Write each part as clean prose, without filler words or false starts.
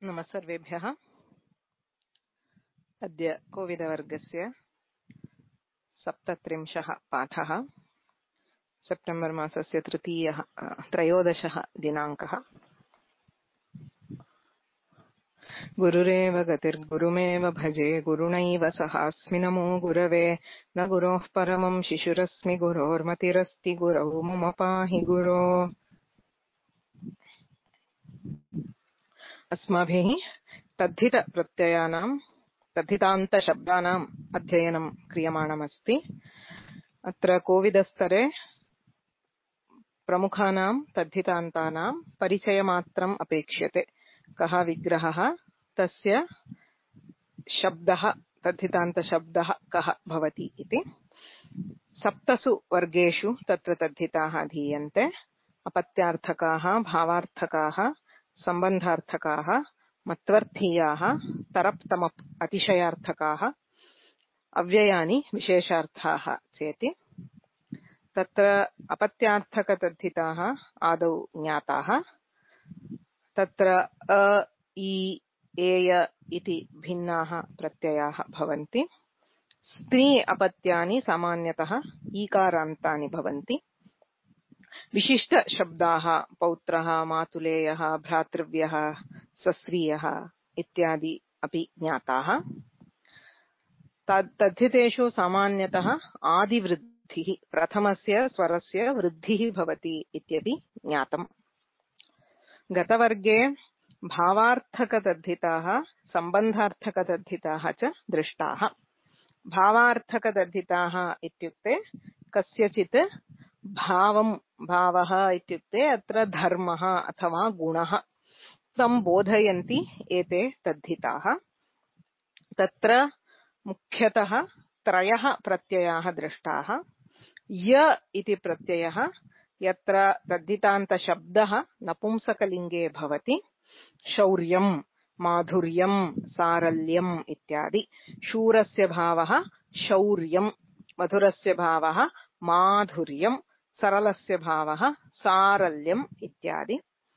नमः सर्वेभ्यः। अद्य कोविदवर्गस्य 37 पाठः। सेप्टेम्बर् मासस्य 13 दिनाङ्कः। गुरुरेव गतिर्गुरुमेव भजे गुरुणैव सहास्मि नमो गुरवे न गुरोः परमं शिशुरस्मि गुरोर्मतिरस्ति गुरौ मम पाहि गुरो। अस्माभिः तद्धितान्तशब्दानाम् अध्ययनं क्रियमाणमस्ति। अत्र कोविदस्तरे प्रमुखानां तद्धितान्तानां परिचयमात्रम् अपेक्ष्यते। कः विग्रहः, तस्य शब्दः, तद्धितान्तशब्दः कः भवति इति। 7 वर्गेषु तत्र तद्धिताः धीयन्ते। अपत्यार्थकाः, भावार्थकाः, सम्बन्धार्थकाः, मत्वर्थीयाः, तरप्तमप् अतिशयार्थकाः, अव्ययानि विशेषार्थाः चेति। तत्र अपत्यार्थकतद्धिताः आदौ ज्ञाताः। तत्र अ, इ, एय इति भिन्नाः प्रत्ययाः भवन्ति। स्त्री अपत्यानि सामान्यतः ईकारान्तानि भवन्ति। विशिष्टशब्दाः पौत्रः, मातुलेयः, भ्रातृव्यः, स्वस्त्रीयः इत्यादि अपि ज्ञाताः। तद्धितेषु सामान्यतः आदिवृद्धिः, प्रथमस्य स्वरस्य वृद्धिः भवति इत्यपि ज्ञातम्। गतवर्गे भावार्थकतद्धिताः, सम्बन्धार्थकतद्धिताः च दृष्टाः। भावार्थकतद्धिताः इत्युक्ते कस्यचित् भावः इत्युक्ते अत्र धर्मः अथवा गुणः तं बोधयन्ति एते तद्धिताः। तत्र मुख्यतः 3 प्रत्ययाः दृष्टाः। य इति प्रत्ययः यत्र तद्धितान्तशब्दः नपुंसकलिङ्गे भवति। शौर्यं, माधुर्यं, सारल्यम् इत्यादि। शूरस्य भावः शौर्यं, मधुरस्य भावः माधुर्यं, सरलस्य भावः सारल्यम् इत्यादि।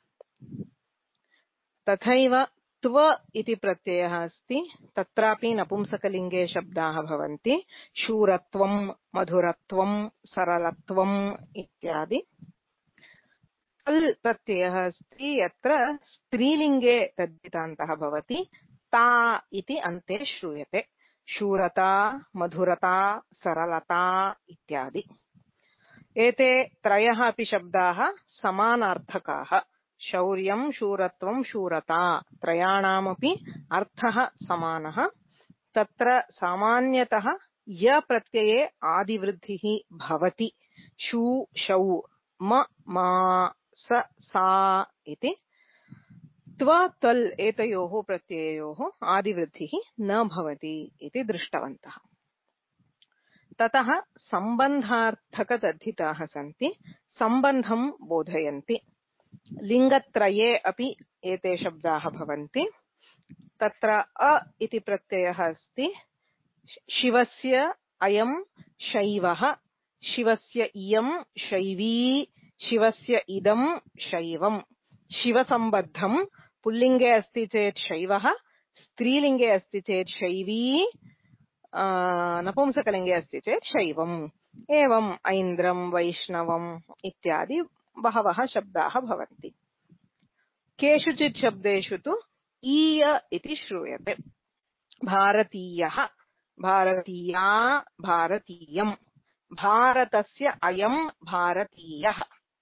तथैव त्व इति प्रत्ययः अस्ति। तत्रापि नपुंसकलिङ्गे शब्दाः भवन्ति। शूरत्वं, मधुरत्वं, सरलत्वम् इत्यादि। तल् प्रत्ययः अस्ति यत्र स्त्रीलिङ्गे तद्धितान्तः भवति। ता इति अन्ते श्रूयते। शूरता, मधुरता, सरलता इत्यादि। एते 3 अपि शब्दाः समानार्थकाः। शौर्यं, शूरत्वं, शूरता, 3याणामपि अर्थः समानः। तत्र सामान्यतः य प्रत्यये आदिवृद्धिः भवति। शू, शौ, म, मा, स, सा इति। त्व, तल् एतयोः प्रत्यययोः आदिवृद्धिः न भवति इति दृष्टवन्तः। ततः सम्बन्धार्थकतद्धिताः सन्ति, सम्बन्धं बोधयन्ति। लिङ्गत्रये अपि एते शब्दाः भवन्ति। तत्र अ इति प्रत्ययः अस्ति। शिवस्य अयं शैवः, शिवस्य इयं शैवी, शिवस्य इदं शैवम्। शिवसम्बद्धं पुल्लिङ्गे अस्ति चेत् शैवः, स्त्रीलिङ्गे अस्ति चेत् शैवी, नपुंसकलिङ्गे अस्ति चेत् शैवम्। एवम् ऐन्द्रं, वैष्णवम् इत्यादि बहवः शब्दाः भवन्ति। केषुचित् शब्देषु तु ईय इति श्रूयते। भारतीयः, भारतीया, भारतीयं, भारतस्य अयं भारतीयः।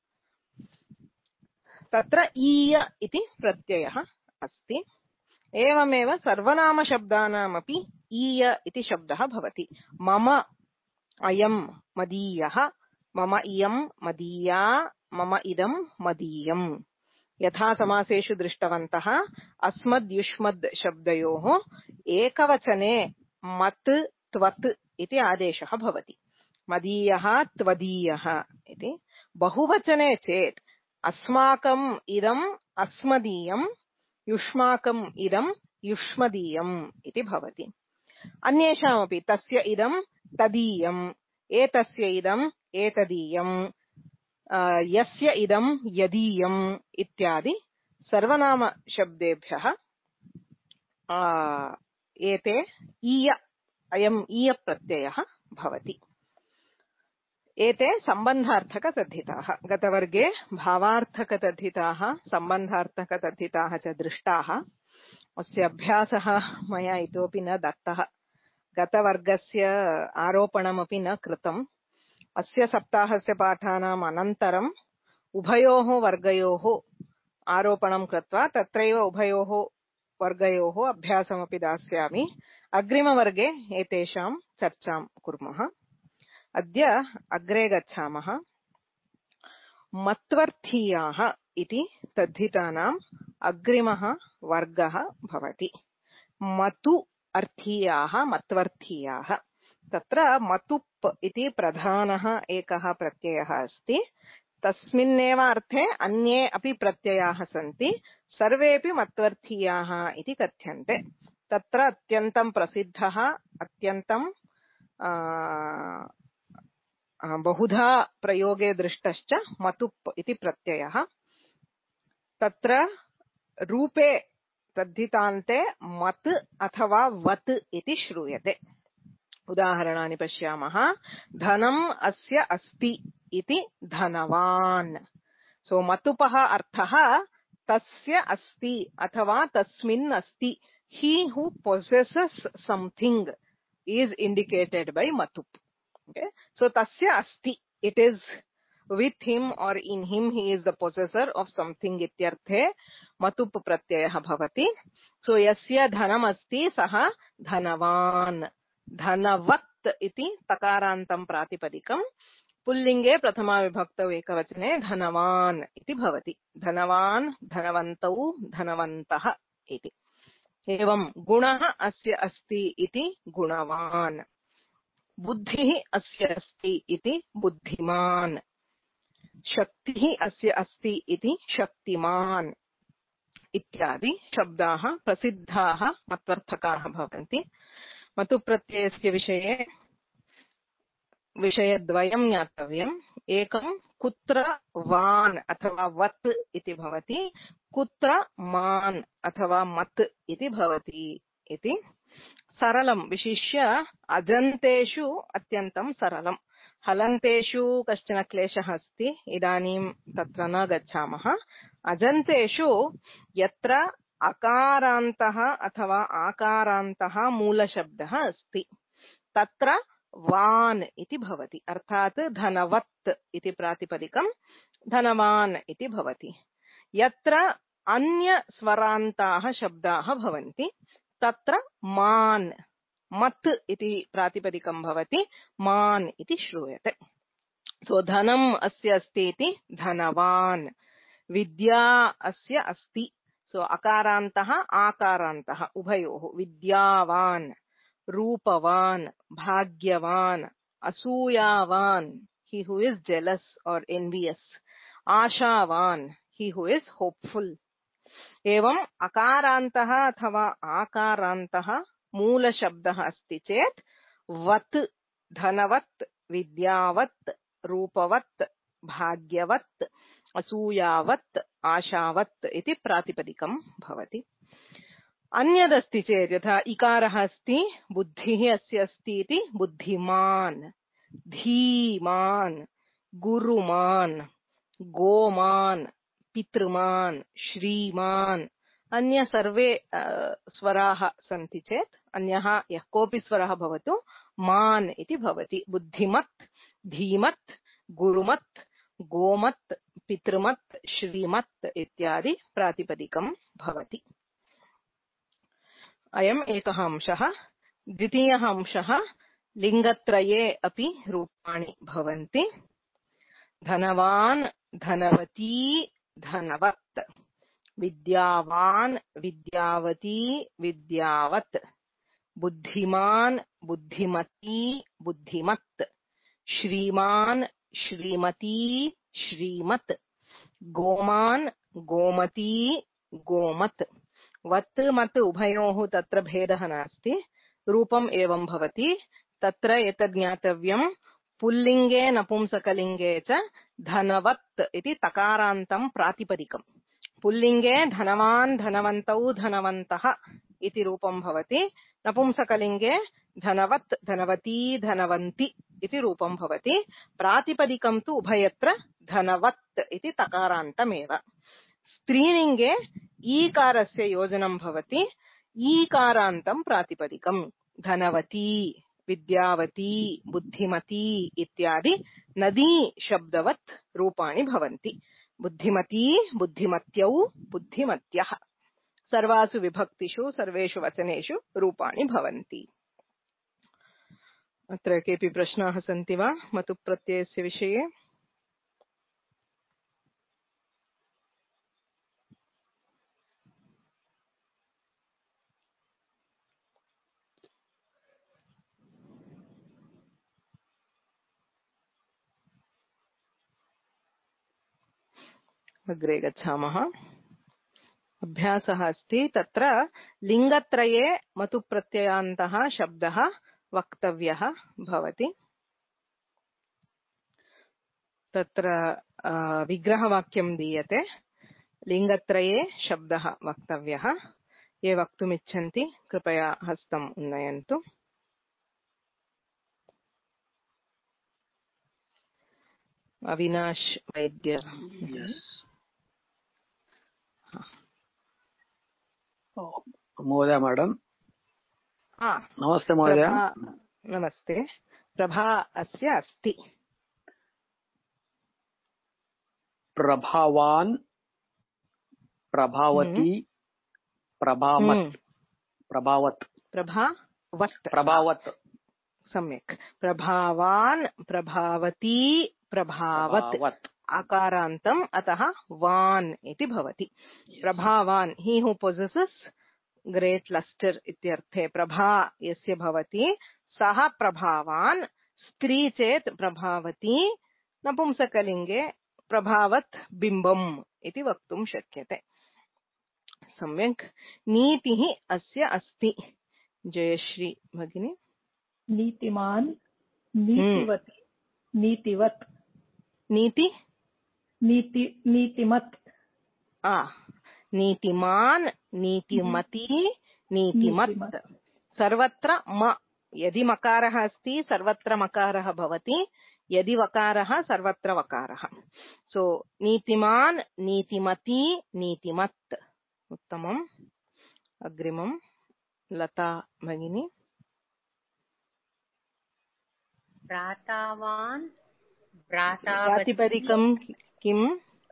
तत्र ईय इति प्रत्ययः अस्ति। एवमेव सर्वनामशब्दानामपि ईय इति शब्दः भवति। मम अयं मदीयः, मम इयं मदीया, मम इदं मदीयम्। यथा समासेषु दृष्टवन्तः, अस्मद्युष्मद् शब्दयोः एकवचने मत्, त्वत् इति आदेशः भवति। मदीयः, त्वदीयः इति। बहुवचने चेत् अस्माकम् इदम् अस्मदीयम्, युष्माकम् इदं युष्मदीयम् इति भवति। अन्येषामपि तस्य इदं तदीयम्, एतस्य इदम् एतदीयम्, यस्य इदं यदीयम् इत्यादि सर्वनामशब्देभ्यः एते ईय अयम् ईय प्रत्ययः भवति। एते सम्बन्धार्थकतद्धिताः। गतवर्गे भावार्थकतद्धिताः सम्बन्धार्थकतद्धिताः च दृष्टाः। अस्य अभ्यासः मया इतोपि न दत्तः। गतवर्गस्य आरोपणमपि न कृतम्। अस्य सप्ताहस्य पाठानाम् अनन्तरम् उभयोः वर्गयोः आरोपणं कृत्वा तत्रैव उभयोः वर्गयोः अभ्यासमपि दास्यामि। अग्रिमवर्गे एतेषां चर्चां कुर्मः। अद्य अग्रे गच्छामः। मत्वर्थीयाः इति तद्धितानाम् अग्रिमः वर्गः भवति। मतु अर्थीयाः मत्वर्थीयाः। तत्र मतुप् इति प्रधानः एकः प्रत्ययः अस्ति। तस्मिन्नेव अर्थे अन्ये अपि प्रत्ययाः सन्ति। सर्वेपि मत्वर्थीयाः इति कथ्यन्ते। तत्र अत्यन्तं प्रसिद्धः अत्यन्तं बहुधा प्रयोगे दृष्टश्च मतुप् इति प्रत्ययः। तत्र रूपे तद्धितान्ते मत् अथवा वत् इति श्रूयते। उदाहरणानि पश्यामः। धनम् अस्य अस्ति इति धनवान्। सो मतुपः अर्थः तस्य अस्ति अथवा तस्मिन् अस्ति। He who possesses something is indicated by matup. Okay? So tasya asti. It is with him or in him. He is the possessor of something ityarthe matup pratyayah bhavati. So yasya dhanam asti saha dhanavan. Dhanavat iti takarantam pratipadikam. पुल्लिंगे प्रथमा विभक्तौ एकवचने धनवान् इति भवति। धनवान् धनवन्तौ धनवन्तः इति। एवं गुणः अस्य अस्ति इति गुणवान्। बुद्धिः अस्य अस्ति इति बुद्धिमान्। शक्तिः अस्य अस्ति इति शक्तिमान् इत्यादि शब्दाः प्रसिद्धाः मत्वर्थकाः भवन्ति। मतुप्रत्ययस्य विषयद्वयं ज्ञातव्यम्। एकं कुत्र वान् अथवा वत् इति भवति, कुत्र मान् अथवा मत् इति भवति इति। सरलं विशिष्य अजन्तेषु अत्यन्तं सरलं। हलन्तेषु कश्चन क्लेशः अस्ति। इदानीं तत्र न गच्छामः। अजन्तेषु यत्र अकारान्तः अथवा आकारान्तः मूलशब्दः अस्ति तत्र वान् इति भवति। अर्थात् धनवत् इति प्रातिपदिकं धनवान् इति भवति। यत्र अन्य स्वरान्ताः शब्दाः भवन्ति तत्र मान् मत् इति प्रातिपदिकं भवति। मान् इति श्रूयते। सो धनम् अस्य अस्ति इति धनवान्। विद्या अस्य अस्ति। सो अकारान्तः आकारान्तः उभयोः विद्यावान्। रूपवान् भाग्यवान् असूयावान् he who is jealous or envious. आशावान् he who is hopeful. एवं अकारान्तः अथवा आकारान्तः मूलशब्दः अस्ति चेत् वत् धनवत् विद्यावत् रूपवत् भाग्यवत् असूयावत् आशावत् इति प्रातिपदिकं भवति। अन्यदस्ति चेत् यथा इकारः अस्ति बुद्धिः अस्य अस्ति इति बुद्धिमान् धीमान् गुरुमान् गोमान् पितृमान् श्रीमान् अन्य सर्वे स्वराः सन्ति चेत् अन्यः यः कोऽपि स्वरः भवतु मान् इति भवति। बुद्धिमत् धीमत् गुरुमत् गोमत् पितृमत् श्रीमत् इत्यादि प्रातिपदिकं भवति। अयम् एकः अंशः। द्वितीयः अंशः लिङ्गत्रये अपि रूपाणि भवन्ति। धनवान् धनवती धनवत् विद्यावान् विद्यावती विद्यावत् बुद्धिमान् बुद्धिमती बुद्धिमत् श्रीमान् श्रीमती श्रीमत् गोमान् गोमती गोमत्। वत् मत् उभयोः तत्र भेदः नास्ति। रूपम् एवं भवति। तत्र एतद् ज्ञातव्यं पुल्लिङ्गे नपुंसकलिङ्गे च धनवत् इति तकारान्तं प्रातिपदिकम्। पुल्लिङ्गे धनवान् धनवन्तौ धनवन्तः इति रूपं भवति। नपुंसकलिङ्गे धनवत् धनवती धनवन्ति इति रूपं भवति। प्रातिपदिकं तु उभयत्र धनवत् इति तकारान्तमेव। स्त्रीलिङ्गे ईकारस्य योजनं भवति। ईकारान्तं प्रातिपदिकं धनवती विद्यावती बुद्धिमती इत्यादि नदी शब्दवत् रूपाणि भवन्ति। बुद्धिमती बुद्धिमत्यौ बुद्धिमत्यः सर्वासु विभक्तिषु सर्वेषु वचनेषु रूपाणि भवन्ति। अत्र केऽपि प्रश्नाः सन्ति वा मतु प्रत्ययस्य विषये? अग्रे गच्छामः। अभ्यासः अस्ति। तत्र लिङ्गत्रये मतुप्रत्ययान्तः शब्दः वक्तव्यः भवति। तत्र विग्रहवाक्यं दीयते। लिङ्गत्रये शब्दः वक्तव्यः। ये वक्तुमिच्छन्ति कृपया हस्तम् उन्नयन्तु। अविनाश वैद्य। महोदय मैडम। नमस्ते महोदय। नमस्ते। प्रभा अस्य अस्ति। प्रभावान प्रभावती प्रभामत् प्रभावत् प्रभावत् सम्यक्। प्रभावान प्रभावती प्रभावत् आकारान्तम् अतः वान् इति भवति। प्रभावान् ही हू पोजेसेस् ग्रेट लस्टर इत्यर्थे प्रभा यस्य भवति सः प्रभावान्। स्त्री चेत् प्रभावती। नपुंसकलिङ्गे प्रभावत् बिम्बम् इति वक्तुं शक्यते। सम्यक्। नीतिः अस्य अस्ति। जयश्री भगिनी। नीतिमान् नीतिवती नीतिवत् नीतिमत् नीतिमान् नीतिमती नीतिमत्। सर्वत्र म यदि मकारः अस्ति सर्वत्र मकारः भवति। यदि वकारः सर्वत्र वकारः। सो नीतिमान् नीतिमती नीतिमत्। उत्तमम्। अग्रिमं लता भगिनी। भ्रातावान् प्रातिपदिकं किम्?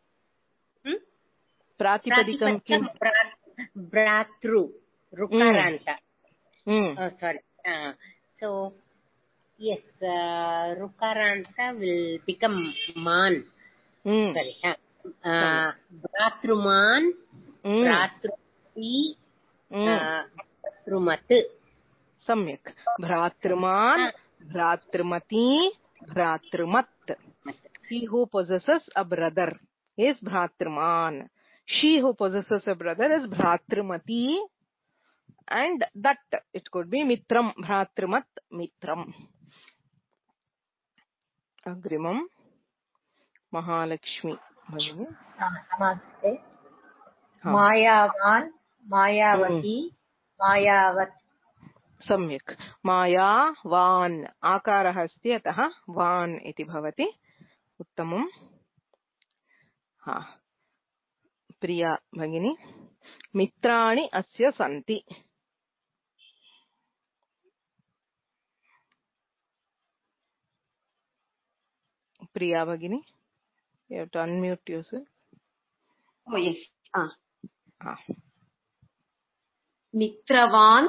प्रातिपदिकं किम्? भ्रातृ रुकारान्त। Sorry. So yes, rukaranta will become man. Sorry. Bratruman, Bratruti, Bratrumat. सम्यक्। भ्रातृमान् भ्रातृमती भ्रातृमत्। He who possesses a brother is Bhratraman. She who possesses a brother is Bhratramati. And that it could be Mitram. Bhratramat Mitram. Agrimam Mahalakshmi. Namaste. Mayavan Mayavati Mayavat. सम्यक्। माया वान् आकारः अस्ति अतः वान् इति भवति। उत्तमम्। प्रिया भगिनी। मित्राणि अस्य सन्ति। प्रिया भगिनी, you have to unmute yourself. Oh yes. मित्रवान्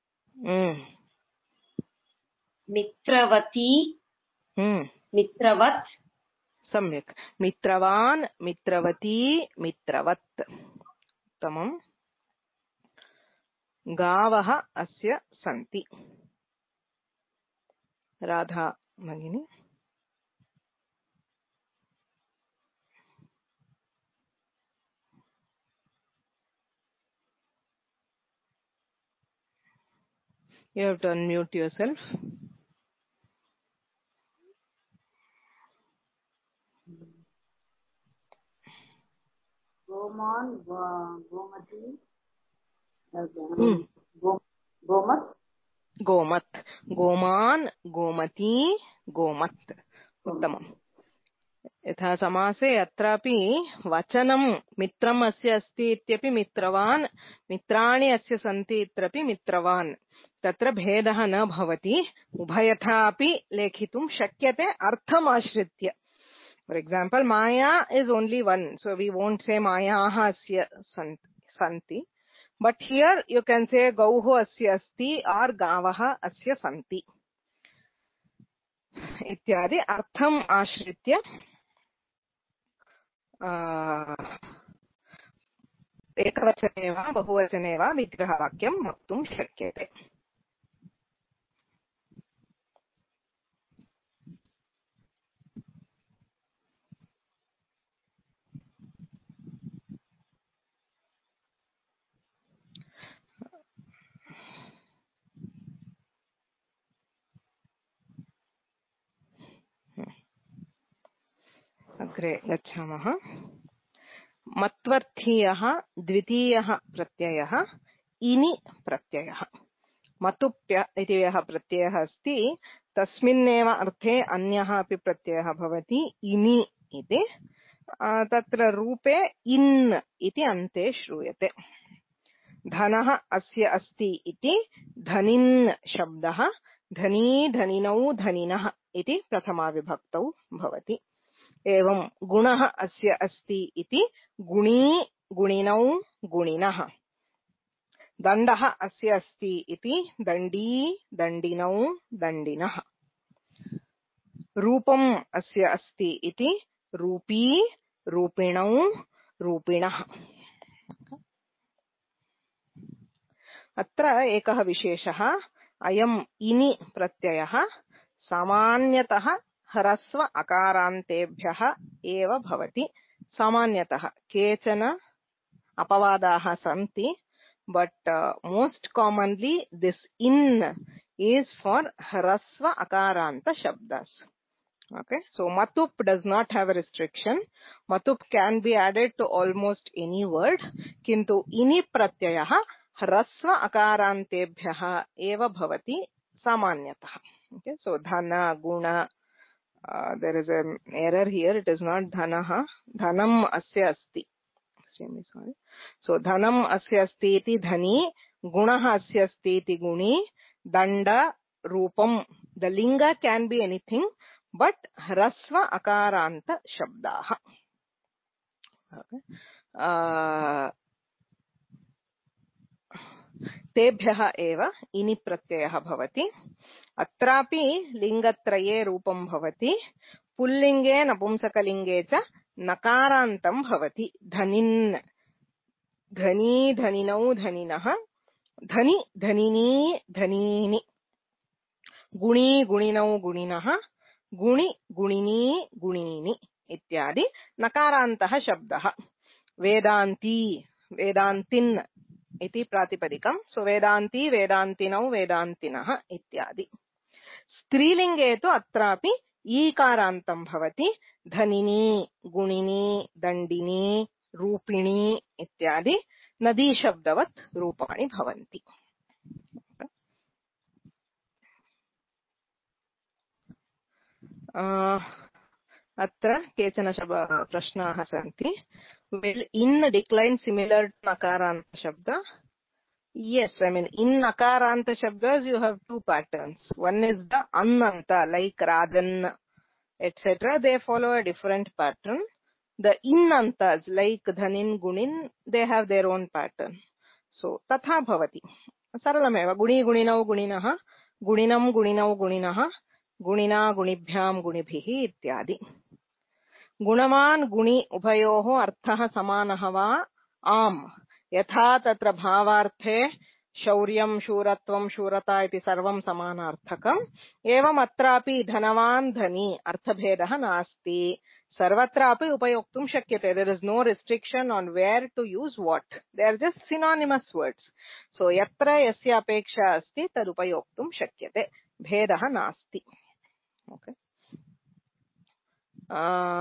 मित्रवती मित्रवत्। सम्यक्। मित्रवान् मित्रवती मित्रवत्। उत्तमम्। गावः अस्य सन्ति। राधा भगिनी। You have to unmute yourself. गोमान् गोमती गोमत् गोमत् गोमान् गोमती गोमत् उत्तमम्। यथा समासे अत्रापि वचनं मित्रम् अस्य अस्ति इत्यपि मित्रवान्, मित्राणि अस्य सन्ति इत्यपि मित्रवान्, तत्र भेदः न भवति, उभयथा अपि लेखितुं शक्यते अर्थमाश्रित्य। फॉर एग्जांपल माया is only one, so we won't say मायाः अस्य सन्ति, but here you can say गौः अस्य अस्ति और गावः अस्य सन्ति इत्यादि अर्थम् आश्रित्य एकवचने वा बहुवचने वा विग्रहवाक्यं वक्तुं शक्यते। अग्रे गच्छामः। मत्वर्थीयः द्वितीयः प्रत्ययः इनि प्रत्ययः। मतुप्य इति यः प्रत्ययः अस्ति तस्मिन्नेव अर्थे अन्यः अपि प्रत्ययः भवति इनि इति। तत्र रूपे इन् इति अन्ते श्रूयते। धनः अस्य अस्ति इति धनिन् शब्दः धनी धनिनौ धनिनः इति प्रथमा विभक्तौ भवति। एवं गुणः अस्य अस्ति इति गुणी गुणिनौ गुणिनः। दण्डः अस्य अस्ति इति दण्डी दण्डिनौ दण्डिनः। रूपम् अस्य अस्ति इति रूपी रूपिणौ रूपिणः। अत्र एकः विशेषः, अयम् इनि प्रत्ययः सामान्यतः ह्रस्व अकारान्तेभ्यः एव भवति। सामान्यतः केचन अपवादाः सन्ति, but most commonly this in is for hrasva akaranta shabdas. Okay, so matup does not have a restriction. Matup can be added to almost any word, kintu ini pratyayah hrasva akarantebhyah eva bhavati samanyatah. Okay, so dhana guna, there is an error here, it is not dhanaha, dhanam asya asti. Sorry. So dhanam asya asti iti dhani, gunah asya asti iti guni, danda rupam. The linga can be anything, but hrasva akaranta shabdaha. Okay. तेभ्यः एव इनि प्रत्ययः भवति। अत्रापि लिंगत्रये रूपं भवति। पुल्लिंगे नपुंसकलिंगे च नकारान्तं भवति। धनिन् धनी धनिनौ धनिनः, धनि धनिनी धनीनि, गुणी गुणिनौ गुणिनः, गुणि गुणिनी गुणीनि इत्यादि नकारान्तः शब्दः। वेदान्ती वेदान्तिन् इति प्रातिपदिकम्, सो वेदान्ती वेदान्तिनौ वेदान्तिनः इत्यादि। स्त्रीलिंगे तु अत्रापि ईकारान्तं भवति। धनिनी गुणिनी दण्डिनी रूपिणी इत्यादि नदी शब्दवत् रूपाणि भवन्ति। अत्र केचन प्रश्नाः सन्ति। Will in decline similar to nakaranta shabda? Yes, I mean in nakaranta shabdas you have two patterns. One is the ananta, like rajan, etc. They follow a different pattern. The innantas, like dhanin, gunin, they have their own pattern. So tatha bhavati. Saralameva. Guni guninau guninah, guninam guninau guninah, गुणिना गुणिभ्याम गुणिभिः इत्यादि। गुणवान् गुणि उभयोः अर्थः समानः वा? आम्, यथा तत्र भावार्थे शौर्यं शूरत्वं शूरता इति सर्वं समानार्थकम्, एवम् अत्रापि धनवान् धनी अर्थभेदः नास्ति। सर्वत्रापि उपयोक्तुं शक्यते। There is no restriction on where to use what. They are just synonymous words. So यत्र यस्य अपेक्षा अस्ति तदुपयोक्तुं शक्यते, भेदः नास्ति। Okay.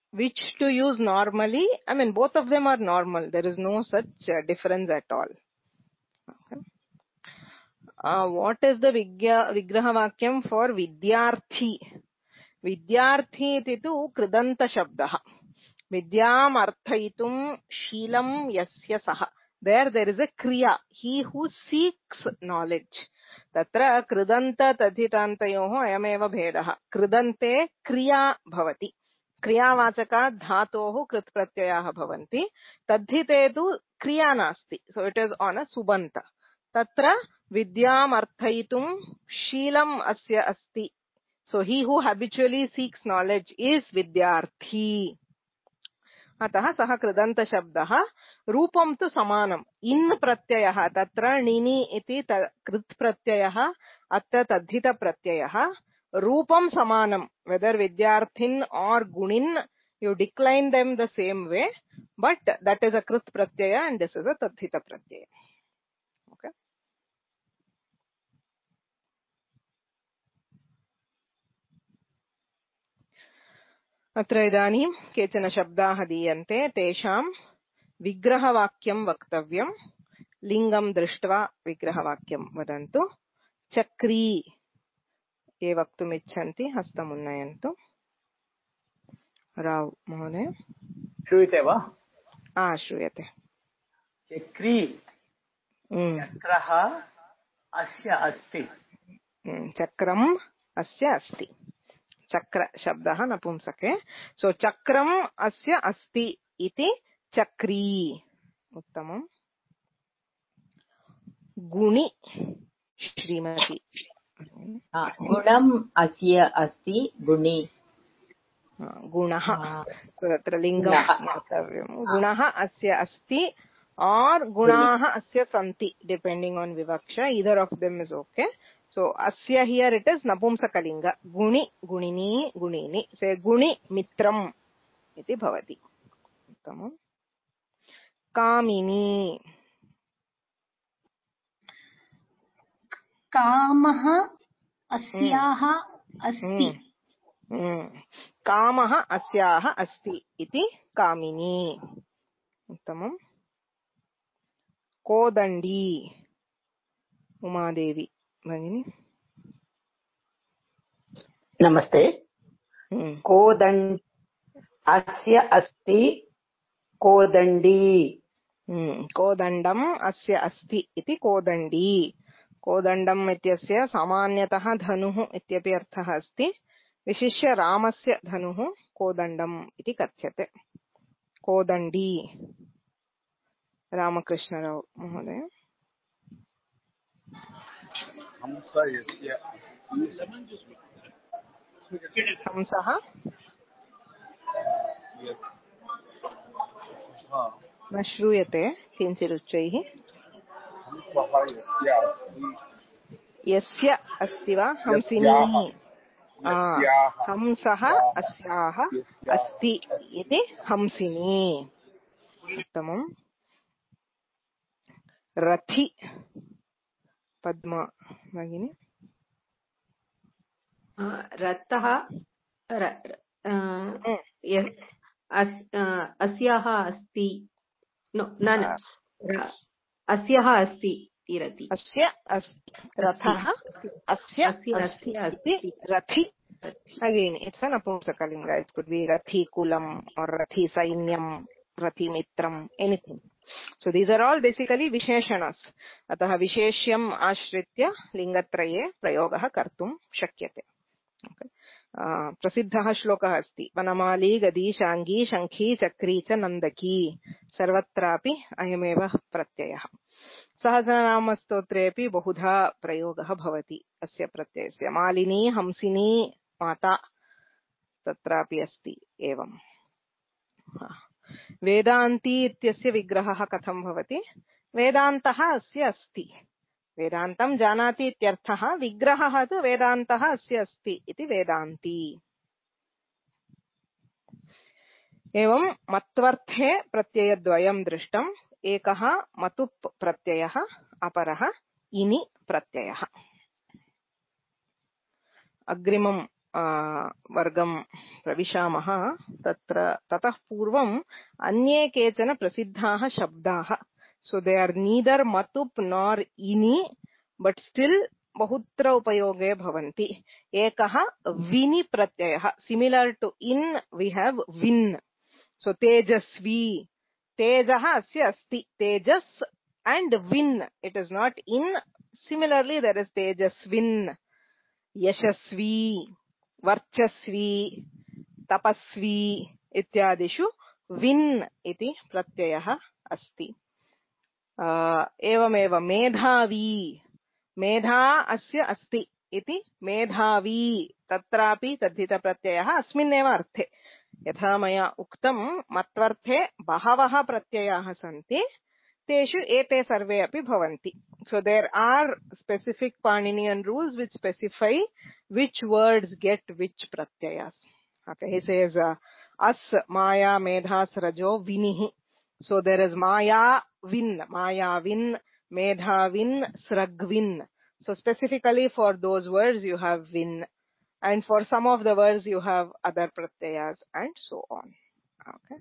which to use normally. I mean, both of them are normal. There is no such difference at all. Okay. What is the Vigraha Vakyam for Vidyarthi? Vidyarthi iti tu Kridanta Shabdaha. Vidyam Arthayitum Shilam Yasya Saha. There is a Kriya. He who seeks knowledge. Tatra Kridanta Tadhitantayoho ayameva bhedaha. Kridante Kriya bhavati. Kriyavachaka dhatohu krit pratyayah bhavanti. Tadhite tu kriya nasti. So it is on a subanta. Tatra vidyam arthayitum shilam asya asti. So he who habitually seeks knowledge is vidyarthi. Ataha saha kridanta shabdaha rupam tu samanam. In pratyayah tatra nini iti krit pratyayah atta tadhita pratyayah. Rupam samanam, whether vidyarthin or gunin, you decline them the same way, but that is a krit pratyaya and this is a tadhita pratyaya. Okay. Atra idanim kechana shabdaah diyante tesham vigrahavakyam vaktavyam lingam drishtva vigrahavakyam vadantu chakri ye vaktum icchanti hastam unnayantu. Rao Mohoday. श्रूयते वा? श्रूयते. चक्री चक्रः अस्य अस्ति. चक्रम अस्य अस्ति. चक्र शब्दः नपुंसके. सो चक्रम अस्य अस्ति इति चक्री. उत्तमम्. गुणि श्रीमती. गुणम् अस्य अस्ति गुणि. गुणः तत्र लिङ्गं वक्तव्यं. गुणः अस्य अस्ति और गुणाः अस्य सन्ति डिपेंडिंग ऑन विवक्षा. Either of them is okay. So अस्य हियर इट इज नपुंसकलिंग. गुणि गुणिनी गुणिनी. से गुणि मित्रम् इति भवति. उत्तमम्. कामिनी. कामः अस्याः अस्ति. कामः अस्याः अस्ति इति कामिनी. उत्तमम्. कोदण्डी उमादेवी भगिनी. नमस्ते. कोदण्ड अस्य अस्ति कोदण्डी. कोदण्डम् अस्य अस्ति इति कोदण्डी. कोदण्डम् इत्यस्य सामान्यतः धनुः इत्यपि अर्थः अस्ति. विशिष्य रामस्य धनुः कोदण्डम् इति कथ्यते. कोदण्डी. रामकृष्णराव महोदय. हंसः न श्रूयते किञ्चिदुच्चैः. यस्य अस्ति वा? हंसिनी. हंसः अस्याः अस्ति इति हंसिनी. उत्तमम्. रथि पद्मा भगिनी. रथः अस्याः अस्ति. अस्याः अस्ति रथि. अस्य अस्ति. रथः अस्य अस्ति रथि. Again, it's an apumsakalinga. It could be rathi kulam or rathi sainyam, rathi mitram, anything. So these are all basically visheshanas. Ataha visheshyam ashritya lingatraye prayogaha kartum shakyate. Okay. प्रसिद्धः श्लोकः अस्ति. वनमाली गदी शांगी शंखी चक्री च नंदकी सर्वत्रापि अयमेव प्रत्ययः. सहस्रनामस्तोत्रेऽपि बहुधा प्रयोगः भवति अस्य प्रत्ययस्य. मालिनी हंसिनी माता तत्रापि अस्ति. एवं वेदान्ती इत्यस्य विग्रहः कथं भवति? वेदान्तः अस्य अस्ति. वेदान्तं जानाति इत्यर्थः. विग्रहः तु वेदान्तः अस्य अस्ति इति वेदान्ती. एवं मत्वर्थे प्रत्ययद्वयं दृष्टम्. एकः मतुप् प्रत्ययः, अपरः इनि प्रत्ययः. अग्रिमम् वर्गं प्रविशामः ततः पूर्वम् अन्ये केचन प्रसिद्धाः शब्दाः. So they are neither matup nor ini, but still बहुत्र उपयोगे भवन्ति. एकः विनि प्रत्ययः. Similar to in we have win. So tejasvi. Tejah asya asti. Tejas and win. It is not in. Similarly there is tejasvin, yashasvi, varchasvi, tapasvi इत्यादिषु विन् इति प्रत्ययः अस्ति. एवमेव मेधावी. मेधा अस्य अस्ति इति मेधावी तत्रापि तद्धितप्रत्ययः अस्मिन्नेव अर्थे. यथा मया उक्तं मत्वर्थे बहवः प्रत्ययाः सन्ति, तेषु एते सर्वे अपि भवन्ति. So there are specific Paninian rules which specify which words get which pratyayas. Okay, he says as maya medhas rajo vinihi. So there is maya vin, medhavin, sragvin. So specifically for those words you have vin, and for some of the words you have other pratyayas and so on. Okay.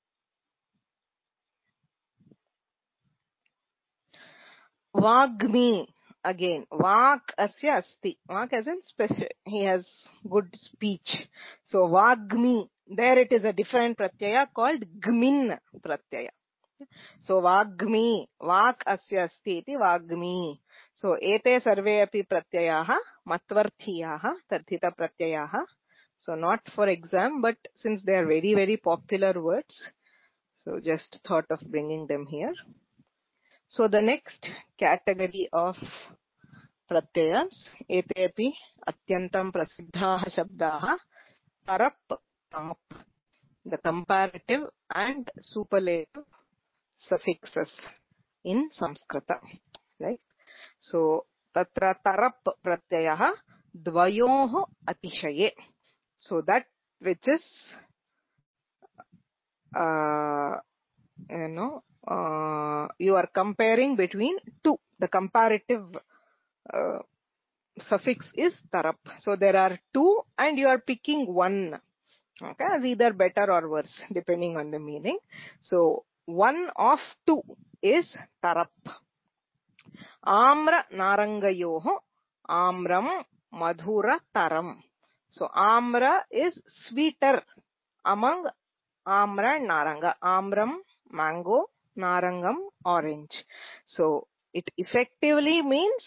Vagmi, again, vak asya asti. Vak as in he has good speech. So vagmi, there it is a different pratyaya called gmin pratyaya. So vagmi, vak asya asti iti vagmi. So ete sarve api pratyayaha matvarthiyaha tadhita pratyayaha. So not for exam, but since they are very, very popular words, so just thought of bringing them here. So the next category of pratyayas, ete api atyantam prasiddhaah shabdaah, tarap, tamap, the comparative and superlative suffixes in Samskrita, right? So tatra tarap pratyayah dvayoh atishaye. So that which is you are comparing between two. The comparative suffix is tarap. So there are two and you are picking one. Okay, as either better or worse depending on the meaning. So one of two is tarap. Amra narangayoho amram madhura taram. So amra is sweeter among amra and naranga. Amram mango, narangam orange. So it effectively means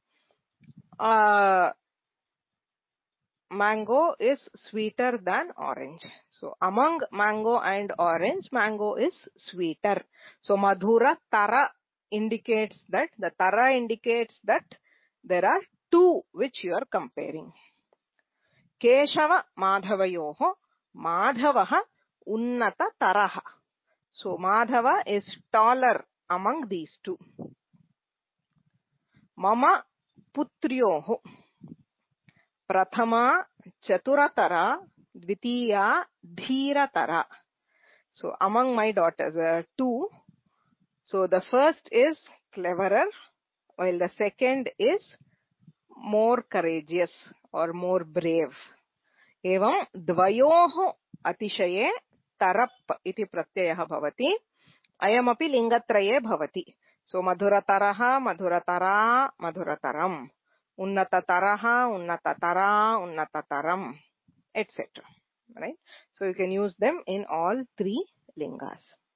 mango is sweeter than orange. So among mango and orange, mango is sweeter. So madhura tara indicates that, the tara indicates that there are two which you are comparing. Keshava madhavayoho madhavaha unnata taraha. So madhava is taller among these two. Mama putryoho prathama chaturatara dvitiya dhiratara. So among my daughters there are two. So the first is cleverer while the second is more courageous or more brave. Evam dvayoh atishaye tarap iti pratyayah bhavati. Ayamapi lingatraye bhavati. So madhurataraha, madhuratara, madhurataram. Unnatataraha, unnatatara, unnatataram, etc. Right? So you can use them in all three lingas.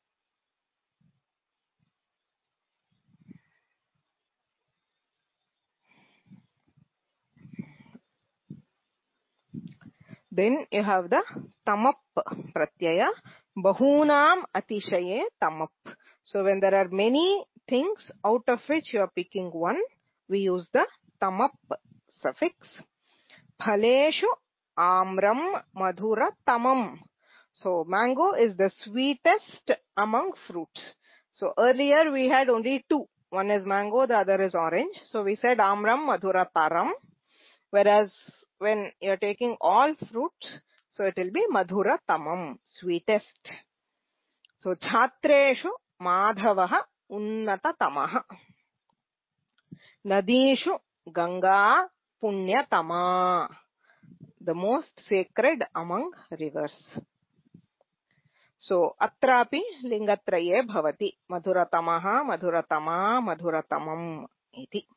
Then you have the tamap pratyaya. Bahunam atishaye tamap. So when there are many things out of which you are picking one, we use the tamap suffix. Phaleshu amram madhura tamam. So mango is the sweetest among fruits. So earlier we had only two. One is mango, the other is orange. So we said amram madhura taram. Whereas when you are taking all fruits, so it will be madhura tamam, sweetest. So chhatreshu madhavaha unnata tamaha. Nadishu ganga punyatama. the most sacred among rivers. So atrapi lingatraye bhavati madhuratamaha madhuratama madhuratamam iti.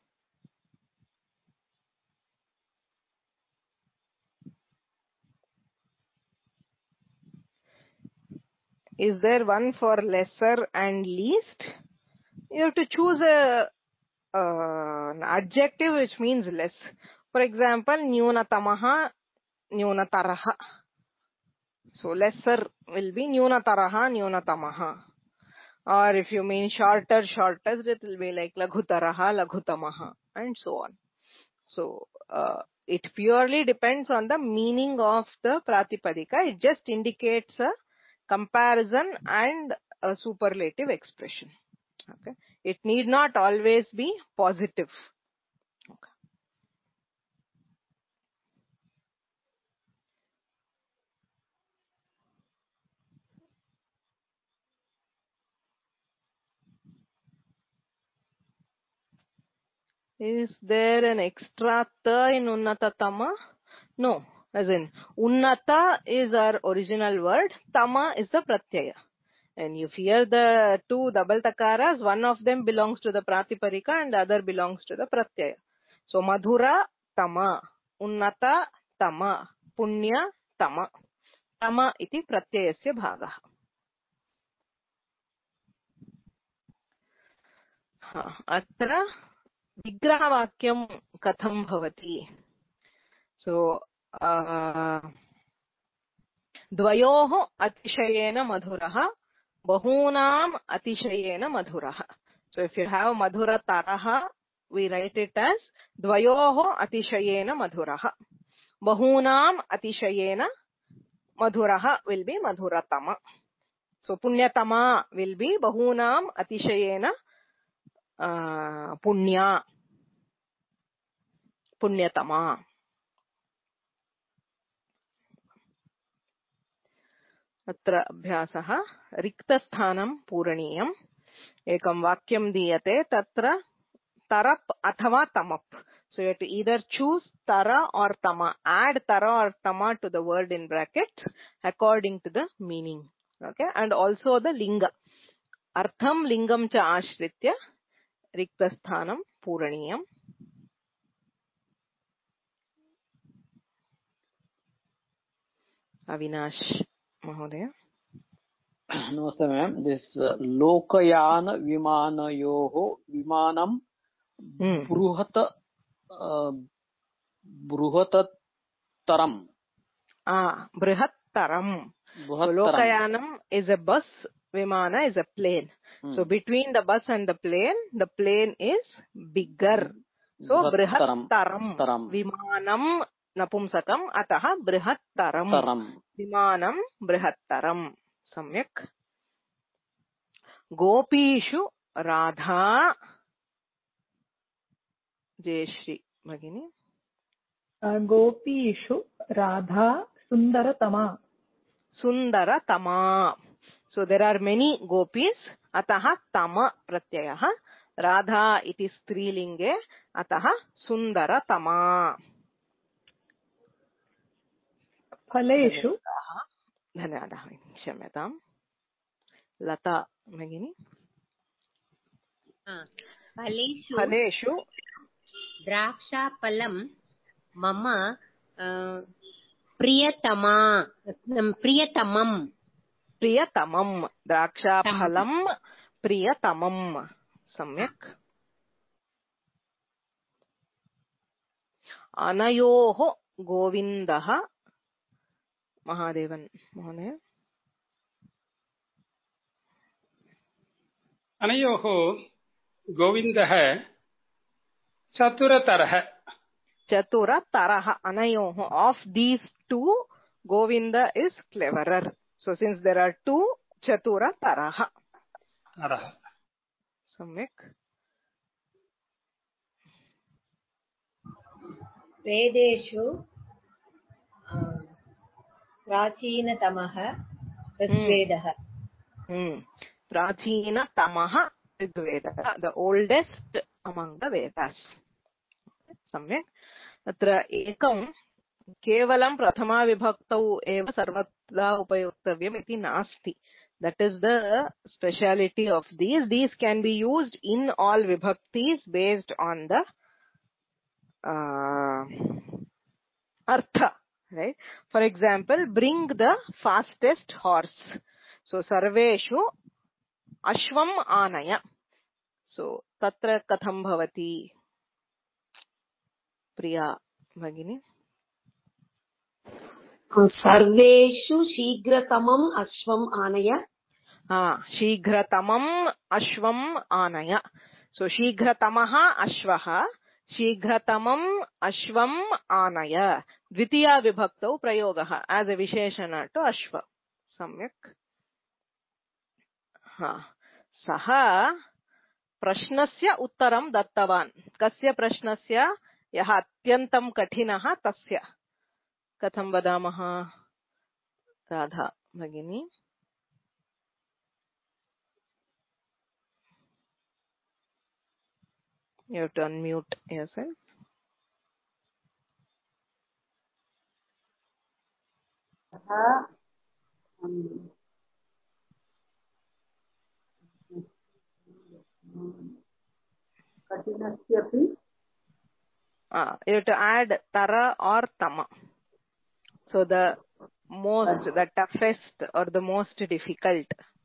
Is there one for lesser and least? You have to choose an adjective which means less. For example, nyunatamaha, nyunataraha. So lesser will be nyunataraha, nyunatamaha. Or if you mean shorter, shortest, it will be like laghutaraha, laghutamaha, and so on. So it purely depends on the meaning of the pratipadika. It just indicates a comparison and a superlative expression. Okay. It need not always be positive. Okay. Is there an extra ta in unnatatama? No. As in, unnata is our original word, tama is the pratyaya. And if you hear the two double takaras, one of them belongs to the pratipadika and the other belongs to the pratyaya. So madhura tama, unnata tama, punya tama. Tama iti pratyayasya bhagah. Atra vigrahavakyam katham bhavati. So dvayoho atishayena madhuraha, bahunam atishayena madhuraha. So if you have madhura taraha, we write it as dvayoho atishayena madhuraha. Bahunam atishayena madhuraha will be madhuratama. So punyatama will be bahunam atishayena punya. Punyatama. अत्र अभ्यासः रिक्तस्थानं पूरणीयम्. एकं वाक्यं दीयते तत्र तरप् अथवा तमप्. So you have to either choose tara or tama. Add tara or tama to the word in brackets according to the meaning. Okay, and also the linga. Artham lingam cha ashritya riktasthanam puraniyam. Avinash Mahodaya. Namaste, ma'am. This Lokayana Vimanayoho Vimanam Bruhataram. Brihattaram. So Lokayanam is a bus, Vimana is a plane. So between the bus and the plane is bigger. So Brihattaram. Vimanam Napumsakam Ataha Brihattaram. Vimanam Brihattaram. Samyak. Gopishu Radha. Jayashri Bhagini. Gopishu Radha Sundaratama. Sundaratama. So there are many gopis. Ataha tama pratyayaha. Radha iti strilinge. Ataha Sundaratama. Phaleshu. धन्यवादः. क्षम्यताम्. लता भगिनी. फलेषु द्राक्षाफलं मम प्रियतमम्. द्राक्षाफलं प्रियतमम्. सम्यक्. अनयोः गोविन्दः. महादेवन महोदय. अनयोः गोविन्दः चतुरतरः. Anayoh. Of these two, Govinda is cleverer. So since there are two, Chatura Taraha. Samyak. Vedeshu Prachinatamaha Rigvedaha. Prachinatamaha Rigvedaha. The oldest among the Vedas. Samyak. Atra ekam केवलं प्रथमा विभक्तौ एव सर्वदा उपयोक्तव्यम् इति नास्ति. That is the speciality of these. These can be used in all vibhaktis based on the artha, right? For example, bring the fastest horse. So, sarveshu ashvam anaya. So, tatra katham bhavati? Priya Bhagini. सर्वेषु शीघ्रतमम् अश्वम् आनय. शीघ्रतमम् अश्वम् आनय. So, शीघ्रतमः अश्वः, शीघ्रतमम् अश्वम् आनय. द्वितीया विभक्तौ प्रयोगः as a विशेषण to अश्व. सम्यक्. सः प्रश्नस्य उत्तरं दत्तवान्. कस्य प्रश्नस्य? यः अत्यन्तं कठिनः तस्य. कथं वदामः राधा भगिनी? You have to unmute yourself. You have to add tara or tama. So the most, the toughest or the most difficult.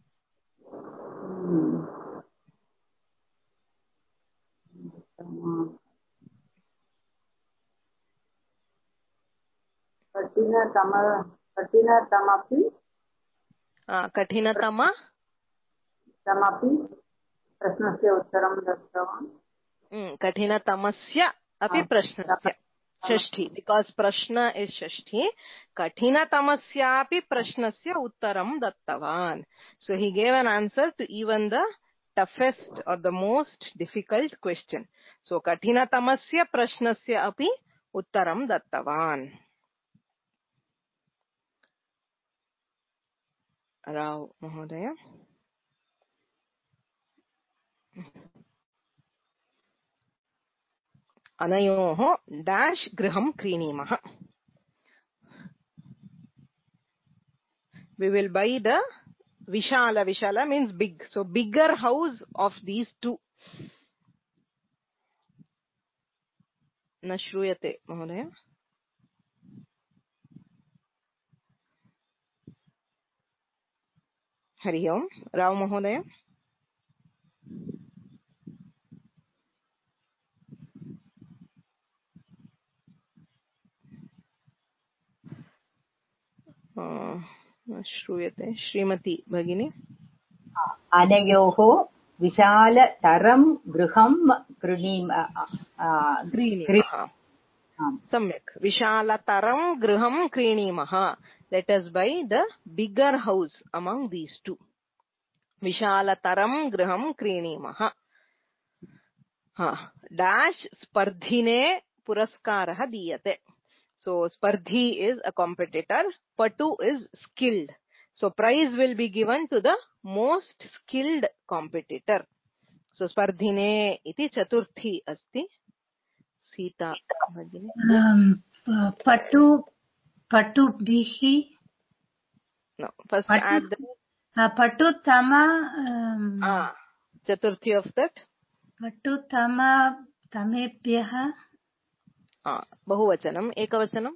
कठिनतम तमपि प्रश्नस्य उत्तरं दत्तवान्. कठिनतमस्य अपि प्रश्नस्य. षष्ठी, because prashna is षष्ठी. कठिनतमस्यापि प्रश्नस्य उत्तरं दत्तवान्. So he gave an answer to even the toughest or the most difficult question. So कठिनतमस्य प्रश्नस्य अपि उत्तरं दत्तवान्. राव महोदय. अनयोः डैश गृहं क्रीणीमः. We will buy the Vishala. Vishala means big. So bigger house of these two. न श्रूयते महोदय. हरि ओम. राव महोदय. श्रूयते. श्रीमती भगिनी. अनयोः विशालतरं गृहं क्रीणीमः. सम्यक्. विशालतरं गृहं क्रीणीमः. Let us buy the bigger house among these two. विशालतरं गृहं क्रीणीमः. डैश स्पर्धिने पुरस्कारः दीयते. So spardhi is a competitor, patu is skilled. So prize will be given to the most skilled competitor. So spardhine iti chaturthi asti. Sita bhagini. Patubhihi. No, first add the Patutama. Chaturthi of that. Patutama tamebhyah. बहुवचनम्. एकवचनम्.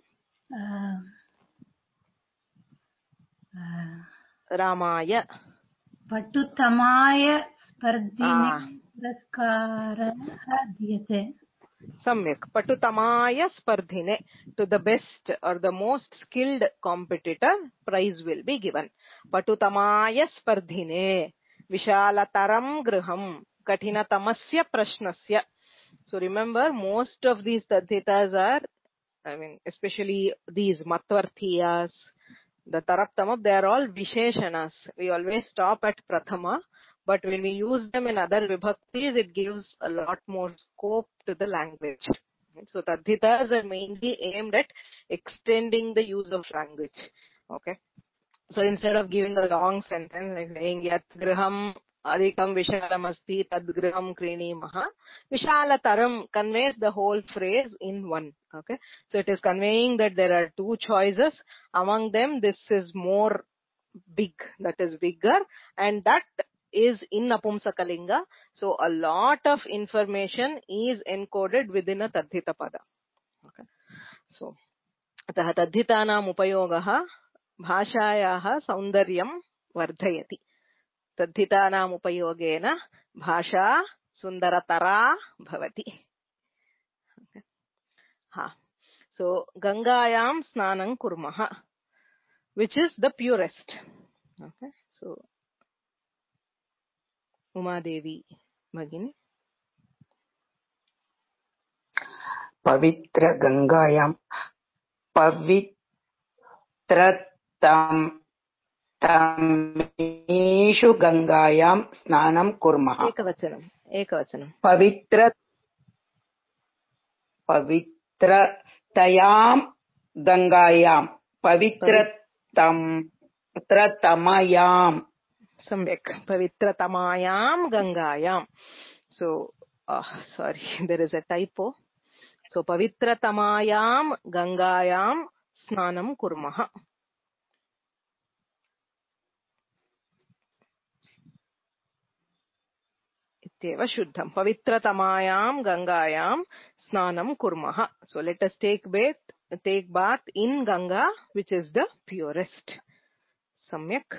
रामाय. पटुतमाय स्पर्धिने पुरस्कारः दीयते. सम्यक्. पटुतमाय स्पर्धिने. To the best or the most skilled competitor, prize will be given. पटुतमाय स्पर्धिने. विशालतरं गृहं. कठिनतमस्य प्रश्नस्य. So remember, most of these tadhitas are, especially these matvarthiyas, the taraptamap, they are all visheshanas. We always stop at prathama, but when we use them in other vibhaktis, it gives a lot more scope to the language. So tadhitas are mainly aimed at extending the use of language. Okay. So instead of giving a long sentence like saying yat griham adikam vishalamasti tadgriham krinimah. Vishalatam conveys the whole phrase in one. Okay, so it is conveying that there are two choices. Among them, this is more big, that is bigger, and that is in Napumsakalinga. So a lot of information is encoded within a Tadhita pada. Okay, so अतः तद्धितानाम् उपयोगः भाषायाः सौन्दर्यं वर्धयति. तद्धितानाम् उपयोगेन भाषा सुन्दरतरा भवति. So गङ्गायां स्नानं कुर्मः, which is the purest. Okay, so Umadevi Bhagini. पवित्र गंगायां पवित्रतमेषु गंगायां स्नानं कुर्मः. एकवचनं. पवित्रतयां गंगायां पवित्रतमयां. सम्यक्. पवित्रतमायां गंगायां. So sorry, there is a typo. So पवित्रतमायां गंगायां स्नानं कुर्मः. इत्येव शुद्धं. पवित्रतमायां गंगायां स्नानं कुर्मः. So let us take bath in Ganga, which is the purest. सम्यक्.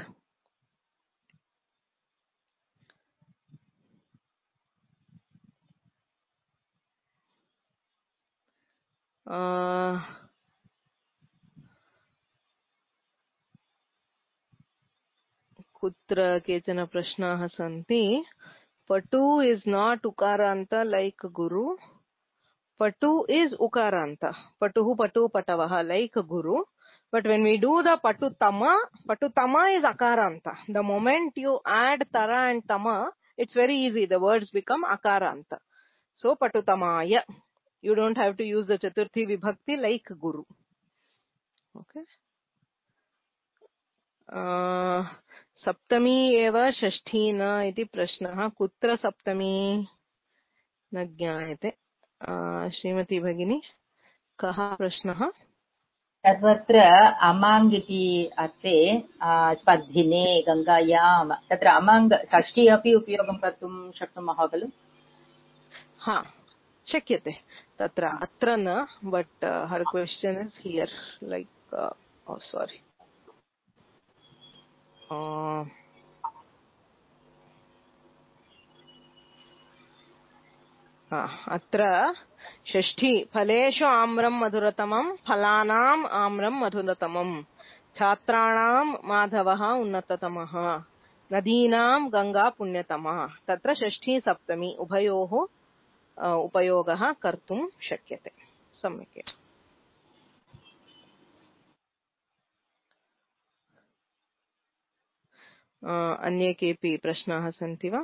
कुत्र केचन प्रश्नाः सन्ति. Patu is not ukaranta like guru. Patu is ukaranta. Patuhu patu patavaha like guru. But when we do the patutama is akaranta. The moment you add tara and tama, it's very easy. The words become akaranta. So patutamaya. You don't have to use the chaturthi vibhakti like guru. Okay. सप्तमी एव षष्ठी न इति प्रश्नः. कुत्र सप्तमी न ज्ञायते. श्रीमती भगिनी, कः प्रश्नः? सर्वत्र अमाङ् इति अर्थे स्पर्धिने गङ्गायां तत्र अमाङ् षष्ठी अपि उपयोगं कर्तुं शक्नुमः खलु? हा, शक्यते. तत्र अत्र न, but her question is here like sorry अत्र षष्ठी. फलेषु आम्रं मधुरतमं, फलानाम् आम्रं मधुरतमं, छात्राणां माधवः उन्नततमः, नदीनां गंगा पुण्यतमा. तत्र षष्ठी सप्तमी उभयोः उपयोगः कर्तुं शक्यते. सम्यक्. अन्ये केऽपि प्रश्नाः सन्ति वा?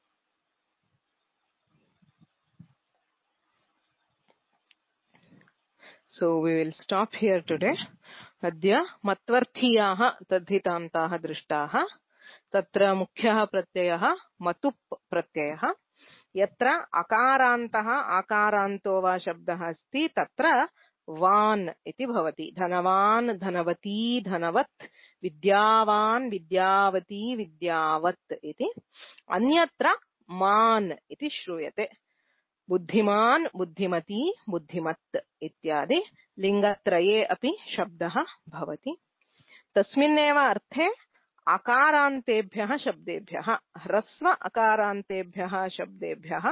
So we will stop here today. अद्य मत्वर्थीयाः तद्धितान्ताः दृष्टाः. तत्र मुख्यः प्रत्ययः मतुप् प्रत्ययः. यत्र अकारान्तः आकारान्तो वा शब्दः अस्ति तत्र वान् इति भवति. धनवान्, धनवती, धनवत्, विद्यावान्, विद्यावती, विद्यावत् इति. अन्यत्र मान् इति श्रूयते. बुद्धिमान्, बुद्धिमती, बुद्धिमत् इत्यादि लिंगत्रये अपि शब्दः भवति. तस्मिन्नेव अर्थे अकारान्तेभ्यः शब्देभ्यः, ह्रस्व अकारान्तेभ्यः शब्देभ्यः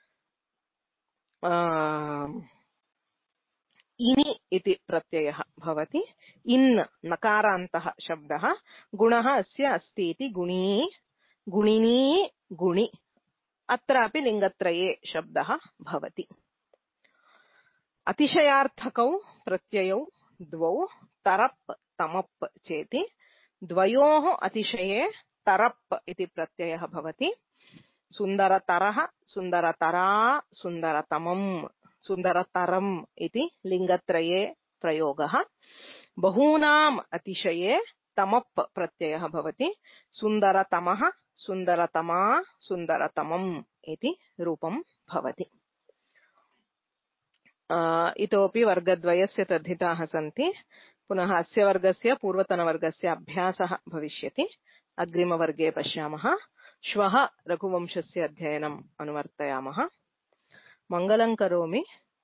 इनि इति प्रत्ययः भवति. इन् नकारान्तः शब्दः. गुणः अस्य अस्ति इति गुणी, गुणिनी, गुणि. अत्रापि लिंगत्रये शब्दः भवति. अतिशयार्थकौ प्रत्ययौ द्वौ तरप् तमप् चेति द्वयोः अतिशये तरप् इति प्रत्ययः भवति. सुन्दरतरः, सुन्दरतरा, सुन्दरतमम्, सुन्दरतरम् इति लिंगत्रये प्रयोगः. बहूनाम् अतिशये तमप् प्रत्ययः भवति. सुन्दरतमः, सुन्दरतमा सुन्दरतमम् इति रूपं भवति। इतोपि वर्गद्वयस्य तद्धिताः सन्ति। पुनः अस्य वर्गस्य पूर्वतनवर्गस्य अभ्यासः भविष्यति। अग्रिमवर्गे पश्यामः। श्वः रघुवंशस्य अध्ययनम् अनुवर्तयामः। मङ्गलं करोमि।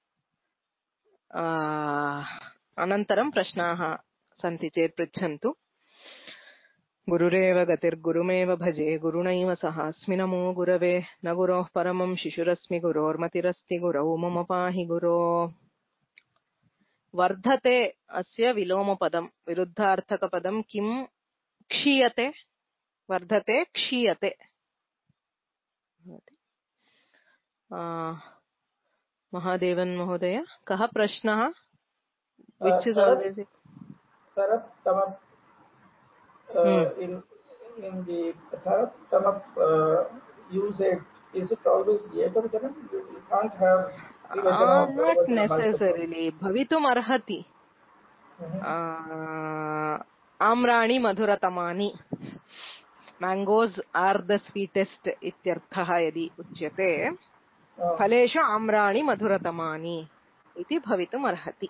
अनन्तरं प्रश्नाः सन्ति चेत् पृच्छन्तु। गुरुरेव गतिर्गुरुमेव भजे गुरुणैव सह अस्मि नमो गुरवे न गुरोः परमं शिशुरस्मि गुरोर्मतिरस्ति गुरौ मम पाहि गुरो। वर्धते अस्य विलोमपदं विरुद्धार्थकपदं किं क्षीयते? वर्धते क्षीयते। महादेवन् महोदय कः प्रश्नः? Which is always in the usage, is it always ekavachanam? You can't have not necessarily. Bhavitum arhati. Amrani madhuratamani. Mangoes are the sweetest ityarthah yadi uchyate. Phaleshu amrani madhuratamani iti bhavitum arhati.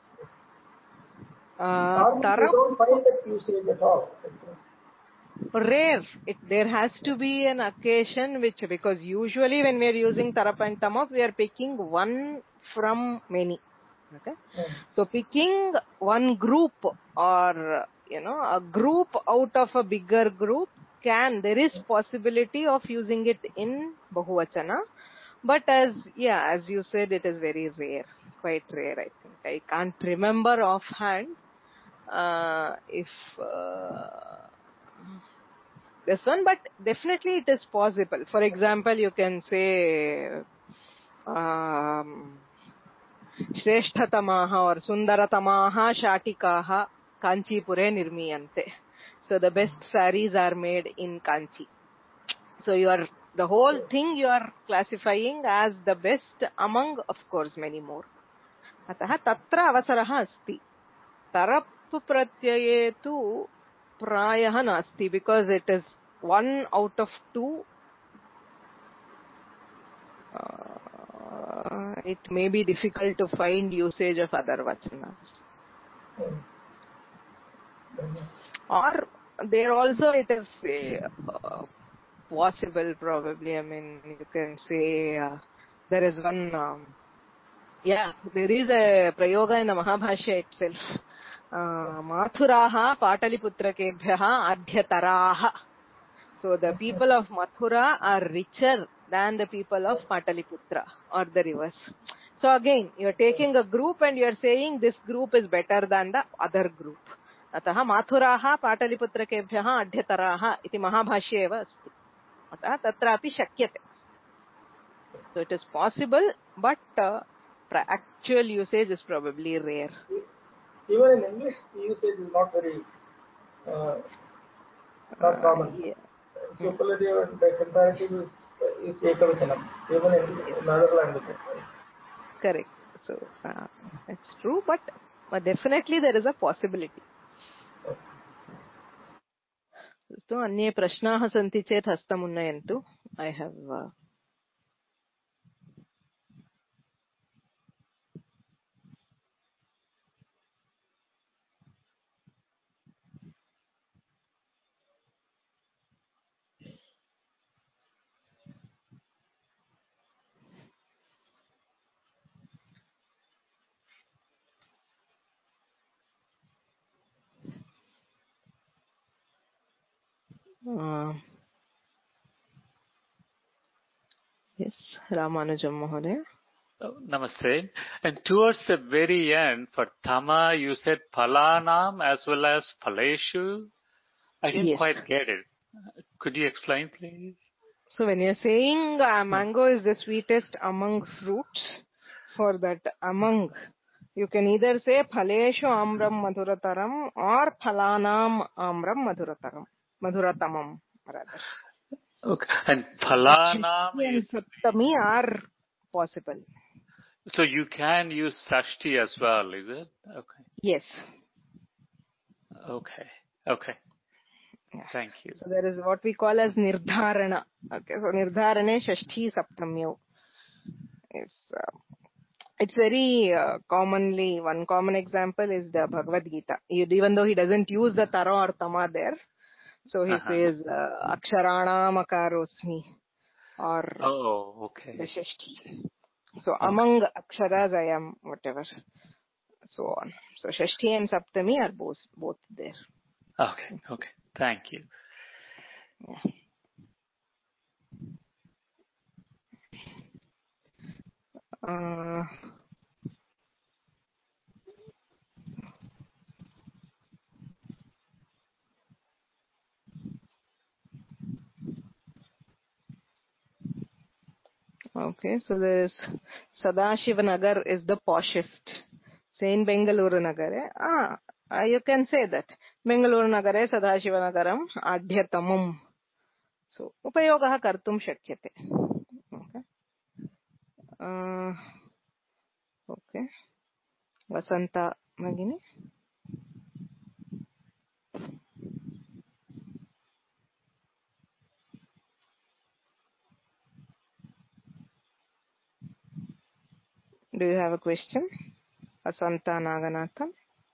Don't find that usage at all. Rare. There has to be an occasion because usually when we are using tarap and tamap, we are picking one from many. Okay. So picking one group or a group out of a bigger group there is possibility of using it in Bahuvachana, but as you said, it is very rare, quite rare. I think I can't remember offhand if this one, but definitely it is possible. For example, you can say Shreshthatamaha or Sundaratamaha Shatikaha Kanchipure Nirmiyante. So the best saris are made in Kanchi. So the whole thing you are classifying as the best among, of course, many more. Ataha tatra avasaraha asti. Tarap pratyaya tu prayah nasti because it is one out of two. It may be difficult to find usage of other vachanas. Or there also it is possible probably. I mean, you can say there is one, there is a prayoga in the Mahabhashya itself. Mathuraha Pataliputrakebhyaha Adhyataraha. So the people of Mathura are richer than the people of Pataliputra, or the reverse. So again, you are taking a group and you are saying this group is better than the other group. Ataha Mathuraha Pataliputrakebhyaha Adhyataraha iti Mahabhashya eva asti. Ataha tatrapi shakyate. So it is possible, but actual usage is probably rare. Even in English, the usage is not very not common. Superlative and comparative is ekavachanam, even in other languages. Correct. So that's true, but definitely there is a possibility. So अन्ये प्रश्नाः सन्ति चेत् हस्तम् उन्नयन्तु. I have yes, Ramanujam Mahoday. Namaste. And towards the very end, for Tama, you said Phalanam as well as Phaleshu. I didn't quite get it. Could you explain, please? So when you're saying mango is the sweetest among fruits, for that among, you can either say Phaleshu Amram Madhurataram or Phalanam Amram Madhuratamam rather. Okay. And Phalanam and Saptami are possible. So you can use Sashti as well, is it? Okay. Yes. Okay. Thank you. So there is what we call as nirdharana. Okay, so nirdharane shashti saptamyo. It's very commonly, one common example is the Bhagavad Gita. Even though he doesn't use the tara or tama there, so he says aksharanam akarosmi or the shashti. So among aksharas I am whatever, so on. So shashti and saptami are both there. Okay. Thank you. Yeah. Okay, so there is Sadashivanagar is the poshest. Say in Bengaluru Nagare, you can say that. Bengaluru Nagare Sadashivanagaram Adhyatamum. So, upayogaha kartum shakyate. Okay. Vasanta Magini. Do you have a question? Vasanta Naganathan.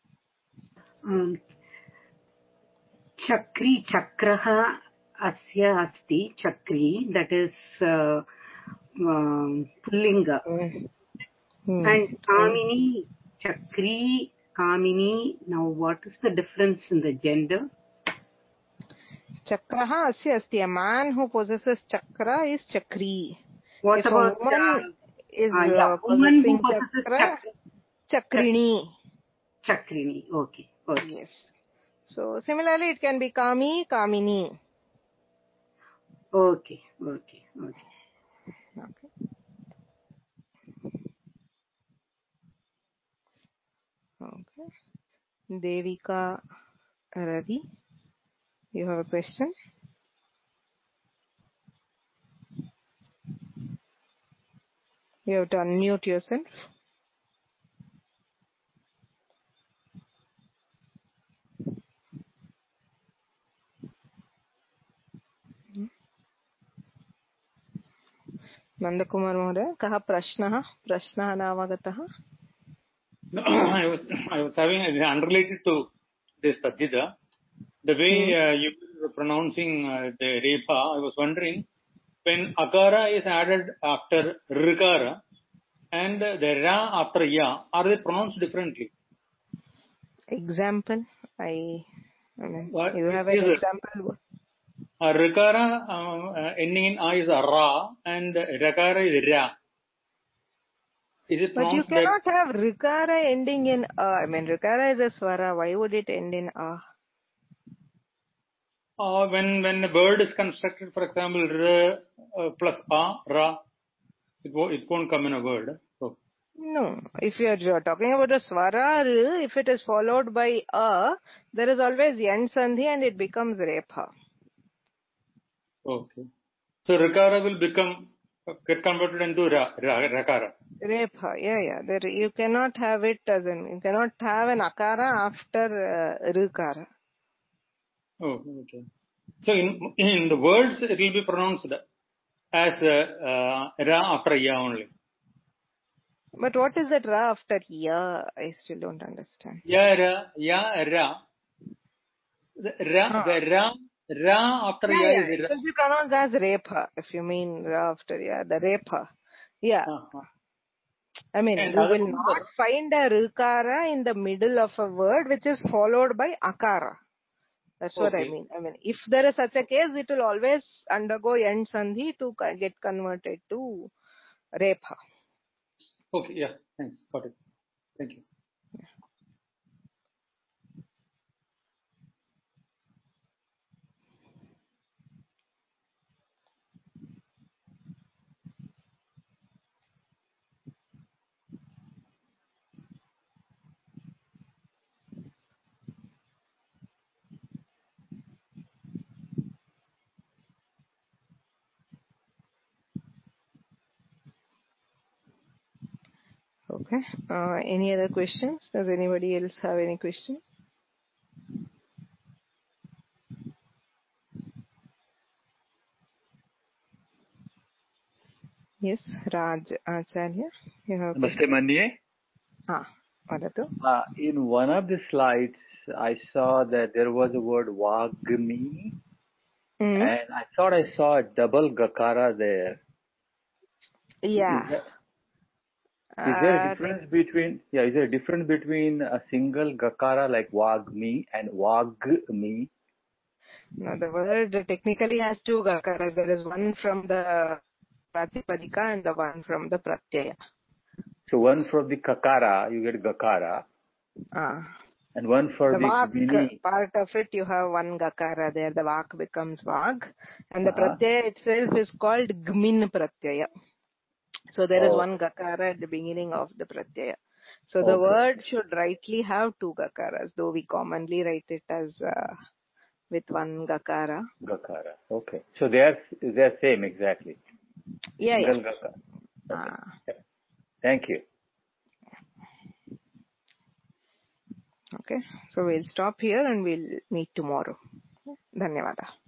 Chakri chakraha asya asti chakri, that is pullinga. And kamini, chakri, kamini. Now what is the difference in the gender? Chakraha asya asti. A man who possesses chakra is chakri. What if about a woman is woman who possessing chakra, chakrini. Chakrini, okay. Yes. So similarly, it can be kami, kamini. Okay. Devika Ravi, you have a question? You have to unmute yourself. Nandakumar Mohoday, kaha prashnaha navagataha? No, I was having unrelated to this Tadjida. The way you were pronouncing the Repa, I was wondering, when Akara is added after Rikara and the Ra after Ya, are they pronounced differently? Example? I mean, you have an example? Rikara ending in A is Ra and Rakara is Ra. But you cannot have Rikara ending in A. I mean, Rikara is a Swara. Why would it end in A? When a word is constructed, for example, R plus A, Ra, it won't come in a word. So. No. If you are talking about a Swara, if it is followed by A, there is always Yan Sandhi and it becomes Repha. Okay. So Rikara will get converted into Rakara. Repha, yeah. There, you cannot have it as you cannot have an Akara after Rikara. Oh, okay. So in the words, it will be pronounced as Ra after Ya only. But what is that Ra after Ya? I still don't understand. Ya, Ra. The Ra after Ya is Ra. It will be pronounced as Repha, if you mean Ra after Ya, the Repha. Yeah. I mean, you will not find a Rikara in the middle of a word which is followed by Akara. That's what I mean. I mean, if there is such a case, it will always undergo Yan Sandhi to get converted to Repha. Okay, yeah, thanks. Got it. Thank you. Okay. Any other questions? Does anybody else have any questions? Yes, Raj Acharya. You have Namaste Manye. Vadatu. In one of the slides, I saw that there was a word Vagmi, and I thought I saw a double Gakara there. Yeah. Is there a difference between? Yeah, is there a difference between a single Gakara like Vagmi and Vagmi? No, the word technically has two Gakaras. There is one from the Pratipadika and the one from the Pratyaya. So one from the Kakara, you get Gakara. And one for the Gmini. Part of it, you have one Gakara there. The Vak becomes Vag. And the Pratyaya itself is called Gmin Pratyaya. So there is one Gakara at the beginning of the Pratyaya. So the word should rightly have two Gakaras, though we commonly write it as with one Gakara. Gakara, okay. So they're same exactly. Single Gakara. Okay. Thank you. Okay, so we'll stop here and we'll meet tomorrow. Dhanyavada.